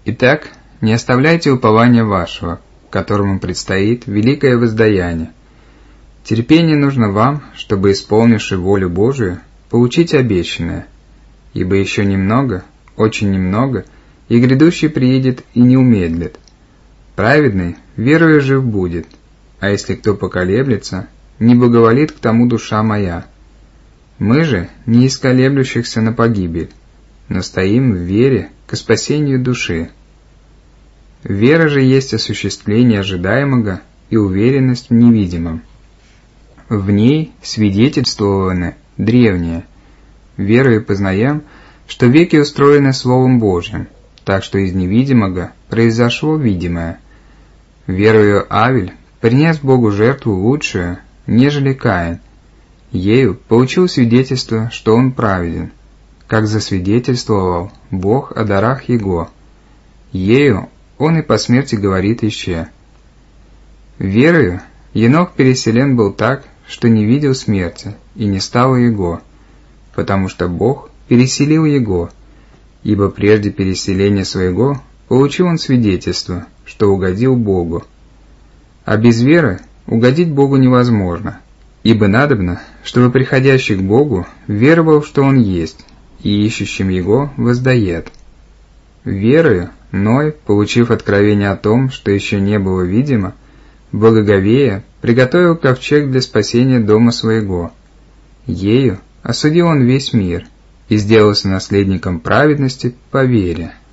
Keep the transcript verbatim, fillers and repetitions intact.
Итак, не оставляйте упования вашего, которому предстоит великое воздаяние. Терпение нужно вам, чтобы, исполнивши волю Божию, получить обещанное. Ибо еще немного, очень немного, и грядущий приедет и не умедлит. Праведный верою жив будет, а если кто поколеблется, не благоволит к тому душа моя. Мы же не из колеблющихся на погибель, но стоим в вере к спасению души. Вера же есть осуществление ожидаемого и уверенность в невидимом. В ней свидетельствованы древние. Верою познаем, что веки устроены Словом Божьим, так что из невидимого произошло видимое. Верою Авель принес Богу жертву лучшую, нежели Каин. Ею получил свидетельство, что он праведен, как засвидетельствовал Бог о дарах его. Ею он и по смерти говорит еще. Верою Енох переселен был так, что не видел смерти, и не стало его, потому что Бог переселил его, ибо прежде переселения своего получил он свидетельство, что угодил Богу. А без веры угодить Богу невозможно, ибо надобно, чтобы приходящий к Богу веровал, что Он есть, и ищущим Его воздает. Верою Ной, получив откровение о том, что еще не было видимо, благоговея приготовил ковчег для спасения дома своего. Ею осудил он весь мир и сделался наследником праведности по вере.